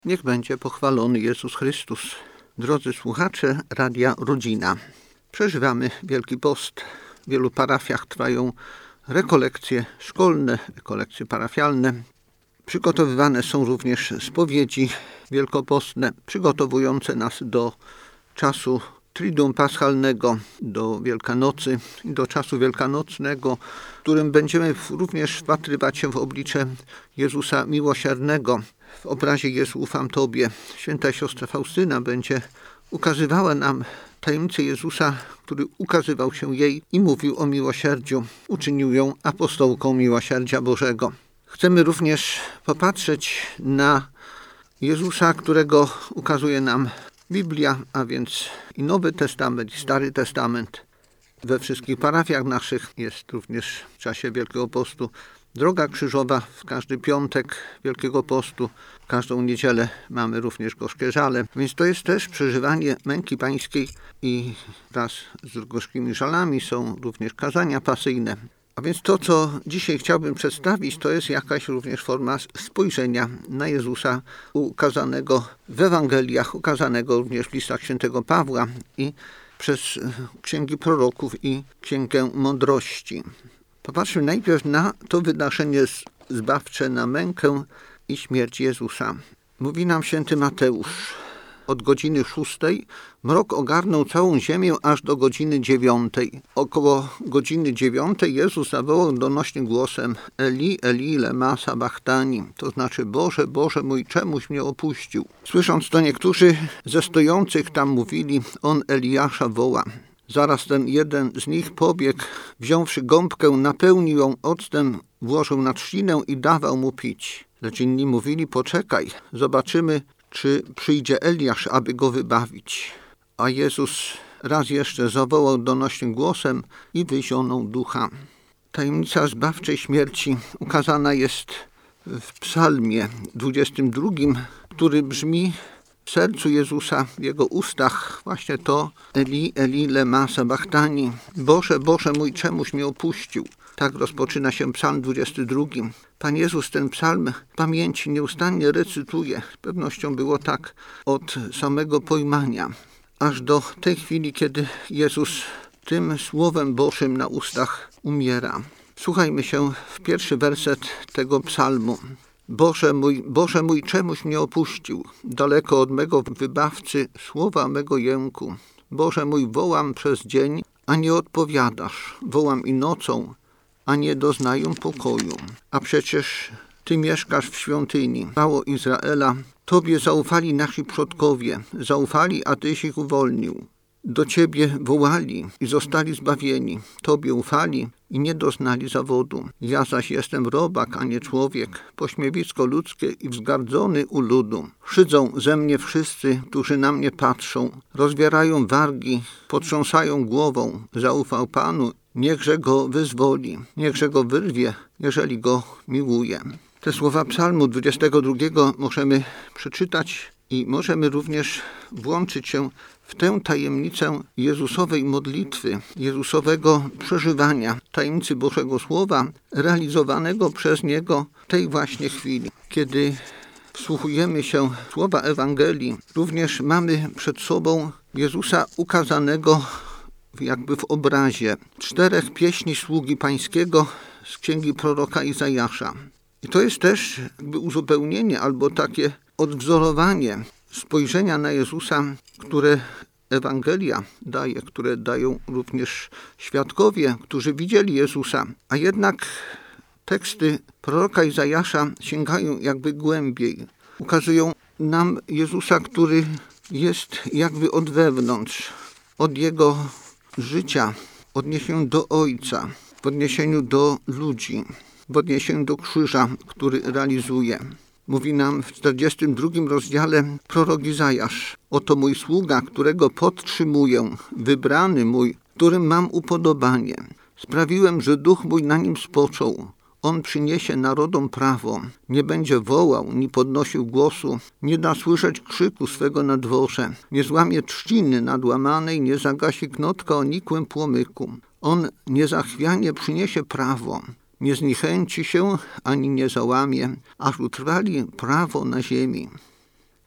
Niech będzie pochwalony Jezus Chrystus. Drodzy słuchacze Radia Rodzina, przeżywamy Wielki Post. W wielu parafiach trwają rekolekcje szkolne, rekolekcje parafialne. Przygotowywane są również spowiedzi wielkopostne, przygotowujące nas do czasu Triduum Paschalnego, do Wielkanocy i do czasu wielkanocnego, w którym będziemy również wpatrywać się w oblicze Jezusa Miłosiernego. W obrazie Jezu ufam Tobie. Święta siostra Faustyna będzie ukazywała nam tajemnicę Jezusa, który ukazywał się jej i mówił o miłosierdziu. Uczynił ją apostołką miłosierdzia Bożego. Chcemy również popatrzeć na Jezusa, którego ukazuje nam Biblia, a więc i Nowy Testament, i Stary Testament. We wszystkich parafiach naszych jest również w czasie Wielkiego Postu droga krzyżowa, w każdy piątek Wielkiego Postu, w każdą niedzielę mamy również gorzkie żale. Więc to jest też przeżywanie męki pańskiej i wraz z gorzkimi żalami są również kazania pasyjne. A więc to, co dzisiaj chciałbym przedstawić, to jest jakaś również forma spojrzenia na Jezusa ukazanego w Ewangeliach, ukazanego również w listach świętego Pawła i przez księgi proroków i księgę mądrości. Popatrzmy najpierw na to wydarzenie zbawcze, na mękę i śmierć Jezusa. Mówi nam święty Mateusz: od godziny 6 mrok ogarnął całą ziemię aż do godziny 9. Około godziny 9 Jezus zawołał donośnym głosem: Eli, Eli, lema sabachthani, to znaczy: Boże, Boże mój, czemuś mnie opuścił. Słysząc to, niektórzy ze stojących tam mówili: on Eliasza woła. Zaraz ten jeden z nich pobiegł, wziąwszy gąbkę, napełnił ją octem, włożył na trzcinę i dawał mu pić. Lecz inni mówili: poczekaj, zobaczymy, czy przyjdzie Eliasz, aby go wybawić. A Jezus raz jeszcze zawołał donośnym głosem i wyzionął ducha. Tajemnica zbawczej śmierci ukazana jest w psalmie 22, który brzmi w sercu Jezusa, w jego ustach właśnie to: Eli, Eli, lema sabachthani. Boże, Boże mój, czemuś mnie opuścił. Tak rozpoczyna się psalm 22. Pan Jezus ten psalm w pamięci nieustannie recytuje. Z pewnością było tak od samego pojmania, aż do tej chwili, kiedy Jezus tym słowem Bożym na ustach umiera. Słuchajmy się w pierwszy werset tego psalmu. Boże mój, czemuś mnie opuścił? Daleko od mego wybawcy, słowa mego jęku. Boże mój, wołam przez dzień, a nie odpowiadasz. Wołam i nocą, a nie doznaję pokoju. A przecież Ty mieszkasz w świątyni. Mało Izraela, Tobie zaufali nasi przodkowie. Zaufali, a Tyś ich uwolnił. Do Ciebie wołali i zostali zbawieni. Tobie ufali i nie doznali zawodu. Ja zaś jestem robak, a nie człowiek, pośmiewisko ludzkie i wzgardzony u ludu. Szydzą ze mnie wszyscy, którzy na mnie patrzą. Rozwierają wargi, potrząsają głową. Zaufał Panu, niechże go wyzwoli, niechże go wyrwie, jeżeli go miłuje. Te słowa psalmu 22 możemy przeczytać i możemy również włączyć się w tę tajemnicę Jezusowej modlitwy, Jezusowego przeżywania, tajemnicy Bożego Słowa, realizowanego przez Niego w tej właśnie chwili. Kiedy wsłuchujemy się w słowa Ewangelii, również mamy przed sobą Jezusa ukazanego jakby w obrazie 4 pieśni sługi pańskiego z księgi proroka Izajasza. I to jest też jakby uzupełnienie albo takie odwzorowanie spojrzenia na Jezusa, które Ewangelia daje, które dają również świadkowie, którzy widzieli Jezusa. A jednak teksty proroka Izajasza sięgają jakby głębiej. Ukazują nam Jezusa, który jest jakby od wewnątrz, od Jego życia, w odniesieniu do Ojca, w odniesieniu do ludzi, w odniesieniu do krzyża, który realizuje. Mówi nam w 42 rozdziale prorok Izajasz: oto mój sługa, którego podtrzymuję, wybrany mój, którym mam upodobanie. Sprawiłem, że duch mój na nim spoczął. On przyniesie narodom prawo, nie będzie wołał, ni podnosił głosu, nie da słyszeć krzyku swego na dworze, nie złamie trzciny nadłamanej, nie zagasi knotka o nikłym płomyku. On niezachwianie przyniesie prawo, nie zniechęci się, ani nie załamie, aż utrwali prawo na ziemi.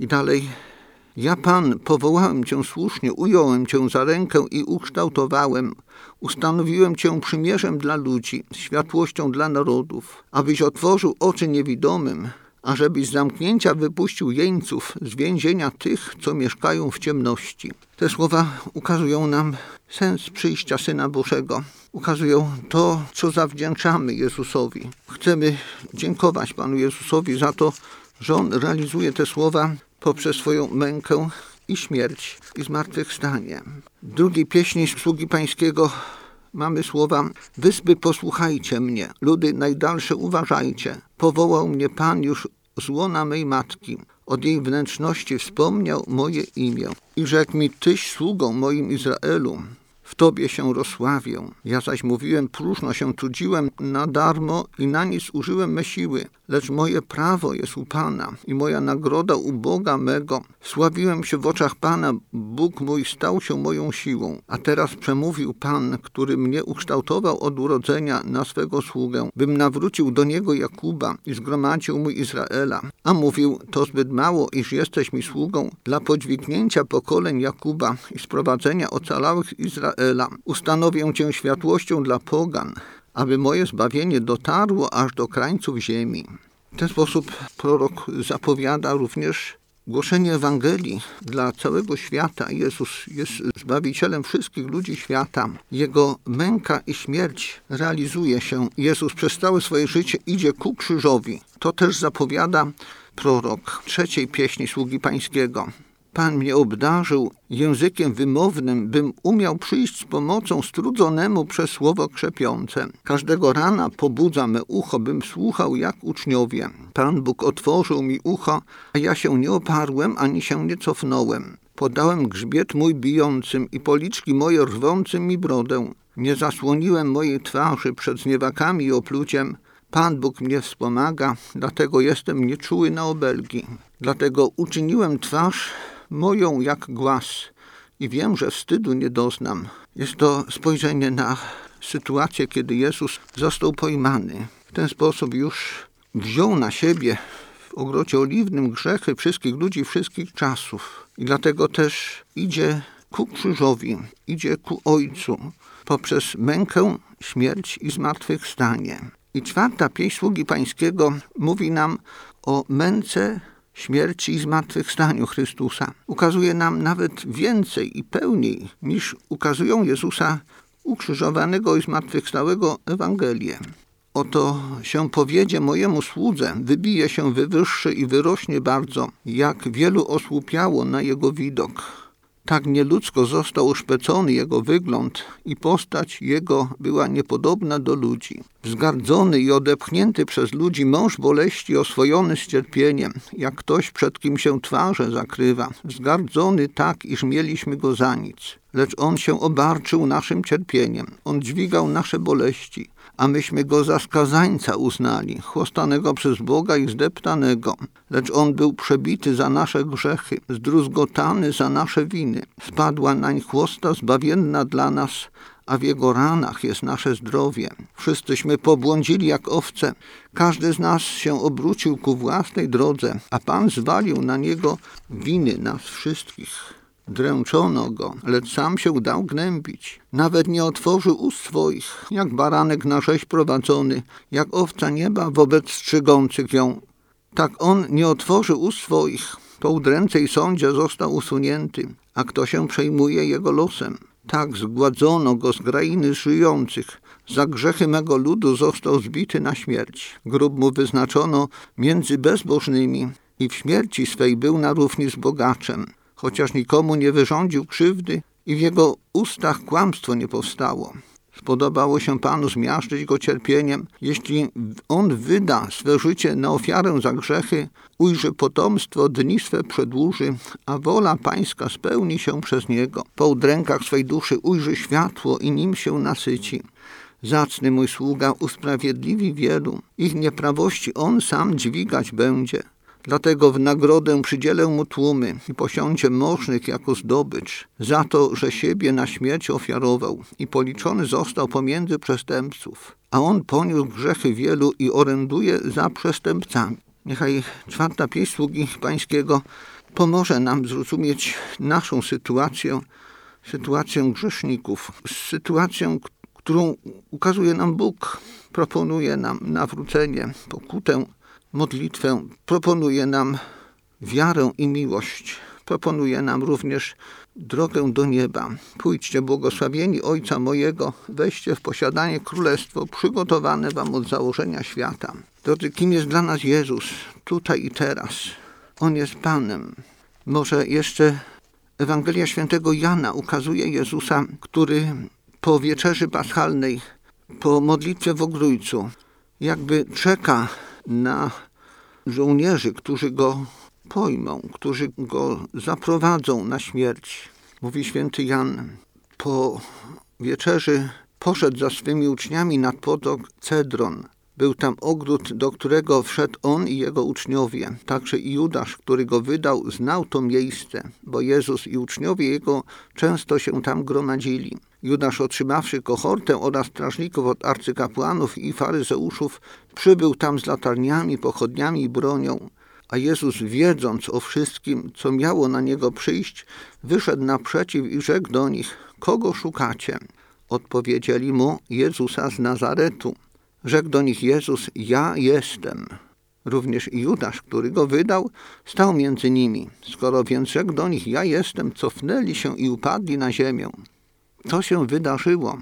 I dalej: ja, Pan, powołałem Cię słusznie, ująłem Cię za rękę i ukształtowałem. Ustanowiłem Cię przymierzem dla ludzi, światłością dla narodów, abyś otworzył oczy niewidomym, ażebyś z zamknięcia wypuścił jeńców, z więzienia tych, co mieszkają w ciemności. Te słowa ukazują nam sens przyjścia Syna Bożego. Ukazują to, co zawdzięczamy Jezusowi. Chcemy dziękować Panu Jezusowi za to, że On realizuje te słowa poprzez swoją mękę i śmierć i zmartwychwstanie. W drugiej pieśni Sługi Pańskiego mamy słowa: wyspy, posłuchajcie mnie, ludy najdalsze uważajcie. Powołał mnie Pan już z łona mej matki. Od jej wnętrzności wspomniał moje imię. I rzekł mi: tyś sługą moim Izraelu, w Tobie się rozsławię. Ja zaś mówiłem, próżno się trudziłem na darmo i na nic użyłem me siły. Lecz moje prawo jest u Pana i moja nagroda u Boga mego. Sławiłem się w oczach Pana, Bóg mój stał się moją siłą. A teraz przemówił Pan, który mnie ukształtował od urodzenia na swego sługę, bym nawrócił do Niego Jakuba i zgromadził mój Izraela. A mówił: to zbyt mało, iż jesteś mi sługą dla podźwignięcia pokoleń Jakuba i sprowadzenia ocalałych Izraela. Ustanowię Cię światłością dla pogan, aby moje zbawienie dotarło aż do krańców ziemi. W ten sposób prorok zapowiada również głoszenie Ewangelii dla całego świata. Jezus jest Zbawicielem wszystkich ludzi świata. Jego męka i śmierć realizuje się. Jezus przez całe swoje życie idzie ku krzyżowi. To też zapowiada prorok trzeciej pieśni Sługi Pańskiego. Pan mnie obdarzył językiem wymownym, bym umiał przyjść z pomocą strudzonemu przez słowo krzepiące. Każdego rana pobudza me ucho, bym słuchał jak uczniowie. Pan Bóg otworzył mi ucho, a ja się nie oparłem, ani się nie cofnąłem. Podałem grzbiet mój bijącym i policzki moje rwącym mi brodę. Nie zasłoniłem mojej twarzy przed zniewakami i opluciem. Pan Bóg mnie wspomaga, dlatego jestem nieczuły na obelgi. Dlatego uczyniłem twarz moją jak głaz i wiem, że wstydu nie doznam. Jest to spojrzenie na sytuację, kiedy Jezus został pojmany. W ten sposób już wziął na siebie w ogrodzie oliwnym grzechy wszystkich ludzi wszystkich czasów. I dlatego też idzie ku krzyżowi, idzie ku Ojcu poprzez mękę, śmierć i zmartwychwstanie. I czwarta pieśń Sługi Pańskiego mówi nam o męce, śmierci i zmartwychwstaniu Chrystusa. Ukazuje nam nawet więcej i pełniej niż ukazują Jezusa ukrzyżowanego i zmartwychwstałego Ewangelie. Oto się powiedzie mojemu słudze, wybije się, wywyższy i wyrośnie bardzo, jak wielu osłupiało na jego widok. Tak nieludzko został uszpecony jego wygląd i postać jego była niepodobna do ludzi. Wzgardzony i odepchnięty przez ludzi mąż boleści, oswojony z cierpieniem, jak ktoś, przed kim się twarze zakrywa. Wzgardzony tak, iż mieliśmy go za nic. Lecz on się obarczył naszym cierpieniem. On dźwigał nasze boleści, a myśmy go za skazańca uznali, chłostanego przez Boga i zdeptanego. Lecz on był przebity za nasze grzechy, zdruzgotany za nasze winy. Spadła nań chłosta zbawienna dla nas, a w jego ranach jest nasze zdrowie. Wszyscyśmy pobłądzili jak owce. Każdy z nas się obrócił ku własnej drodze, a Pan zwalił na niego winy nas wszystkich. Dręczono go, lecz sam się dał gnębić. Nawet nie otworzył ust swoich, jak baranek na rzeź prowadzony, jak owca nieba wobec strzygących ją. Tak on nie otworzył ust swoich, po udręce i sądzie został usunięty, a kto się przejmuje jego losem? Tak zgładzono go z krainy żyjących. Za grzechy mego ludu został zbity na śmierć. Grób mu wyznaczono między bezbożnymi i w śmierci swej był na równi z bogaczem. Chociaż nikomu nie wyrządził krzywdy i w jego ustach kłamstwo nie powstało. Spodobało się Panu zmiażdżyć go cierpieniem. Jeśli on wyda swe życie na ofiarę za grzechy, ujrzy potomstwo, dni swe przedłuży, a wola Pańska spełni się przez niego. Po udrękach swej duszy ujrzy światło i nim się nasyci. Zacny mój sługa usprawiedliwi wielu, ich nieprawości on sam dźwigać będzie. Dlatego w nagrodę przydzielę mu tłumy i posiądzie możnych jako zdobycz za to, że siebie na śmierć ofiarował i policzony został pomiędzy przestępców. A on poniósł grzechy wielu i oręduje za przestępcami. Niechaj czwarta pieśń Sługi Pańskiego pomoże nam zrozumieć naszą sytuację grzeszników, sytuację, którą ukazuje nam Bóg. Proponuje nam nawrócenie, pokutę, modlitwę, proponuje nam wiarę i miłość. Proponuje nam również drogę do nieba. Pójdźcie błogosławieni Ojca mojego, weźcie w posiadanie królestwo przygotowane wam od założenia świata. Drodzy, kim jest dla nas Jezus tutaj i teraz? On jest Panem. Może jeszcze Ewangelia Świętego Jana ukazuje Jezusa, który po wieczerzy paschalnej, po modlitwie w Ogrójcu, jakby czeka na żołnierzy, którzy go pojmą, którzy go zaprowadzą na śmierć. Mówi święty Jan, po wieczerzy poszedł za swymi uczniami nad potok Cedron. Był tam ogród, do którego wszedł on i jego uczniowie. Także i Judasz, który go wydał, znał to miejsce, bo Jezus i uczniowie jego często się tam gromadzili. Judasz, otrzymawszy kohortę oraz strażników od arcykapłanów i faryzeuszów, przybył tam z latarniami, pochodniami i bronią. A Jezus, wiedząc o wszystkim, co miało na niego przyjść, wyszedł naprzeciw i rzekł do nich: kogo szukacie? Odpowiedzieli mu: Jezusa z Nazaretu. Rzekł do nich Jezus: ja jestem. Również i Judasz, który go wydał, stał między nimi. Skoro więc rzekł do nich: ja jestem, cofnęli się i upadli na ziemię. To się wydarzyło.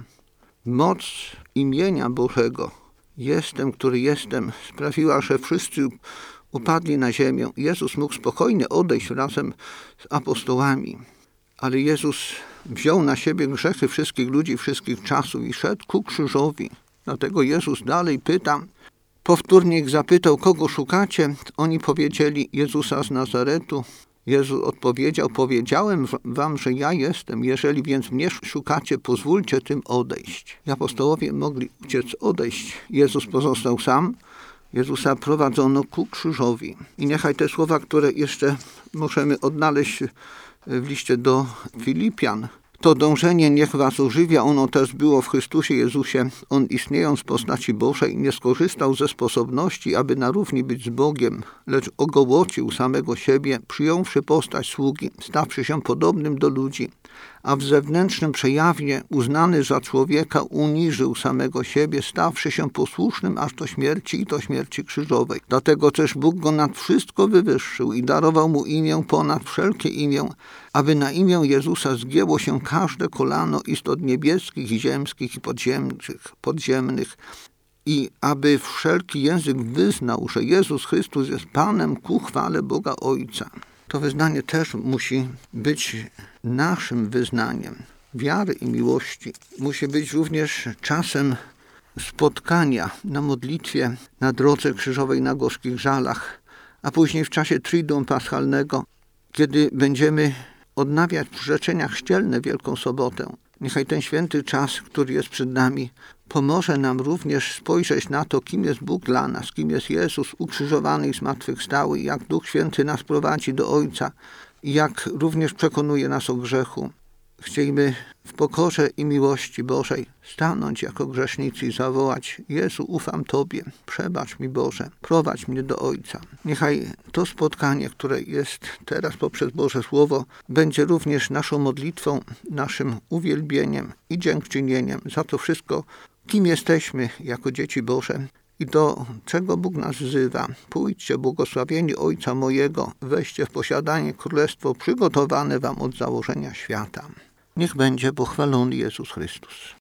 Moc imienia Bożego, jestem, który jestem, sprawiła, że wszyscy upadli na ziemię. Jezus mógł spokojnie odejść razem z apostołami. Ale Jezus wziął na siebie grzechy wszystkich ludzi, wszystkich czasów i szedł ku krzyżowi. Dlatego Jezus dalej pyta, powtórnie ich zapytał, kogo szukacie? Oni powiedzieli: Jezusa z Nazaretu. Jezus odpowiedział: powiedziałem wam, że ja jestem. Jeżeli więc mnie szukacie, pozwólcie tym odejść. I apostołowie mogli uciec, odejść. Jezus pozostał sam. Jezusa prowadzono ku krzyżowi. I niechaj te słowa, które jeszcze możemy odnaleźć w liście do Filipian, to dążenie niech was ożywia, ono też było w Chrystusie Jezusie. On, istniejąc w postaci Bożej, nie skorzystał ze sposobności, aby na równi być z Bogiem, lecz ogołocił samego siebie, przyjąwszy postać sługi, stawszy się podobnym do ludzi, a w zewnętrznym przejawie, uznany za człowieka, uniżył samego siebie, stawszy się posłusznym aż do śmierci i do śmierci krzyżowej. Dlatego też Bóg go nad wszystko wywyższył i darował mu imię ponad wszelkie imię, aby na imię Jezusa zgięło się każde kolano istot niebieskich i ziemskich i podziemnych, i aby wszelki język wyznał, że Jezus Chrystus jest Panem ku chwale Boga Ojca. To wyznanie też musi być naszym wyznaniem wiary i miłości. Musi być również czasem spotkania na modlitwie, na drodze krzyżowej, na gorzkich żalach, a później w czasie Triduum Paschalnego, kiedy będziemy odnawiać przyrzeczenia chrzcielne Wielką Sobotę. Niechaj ten święty czas, który jest przed nami, pomoże nam również spojrzeć na to, kim jest Bóg dla nas, kim jest Jezus ukrzyżowany i zmartwychwstały, jak Duch Święty nas prowadzi do Ojca i jak również przekonuje nas o grzechu. Chcielibyśmy w pokorze i miłości Bożej stanąć jako grzesznicy i zawołać: Jezu, ufam Tobie, przebacz mi Boże, prowadź mnie do Ojca. Niechaj to spotkanie, które jest teraz poprzez Boże Słowo, będzie również naszą modlitwą, naszym uwielbieniem i dziękczynieniem za to wszystko, kim jesteśmy jako dzieci Boże i do czego Bóg nas wzywa. Pójdźcie błogosławieni Ojca mojego, weźcie w posiadanie królestwo przygotowane wam od założenia świata. Niech będzie pochwalony Jezus Chrystus.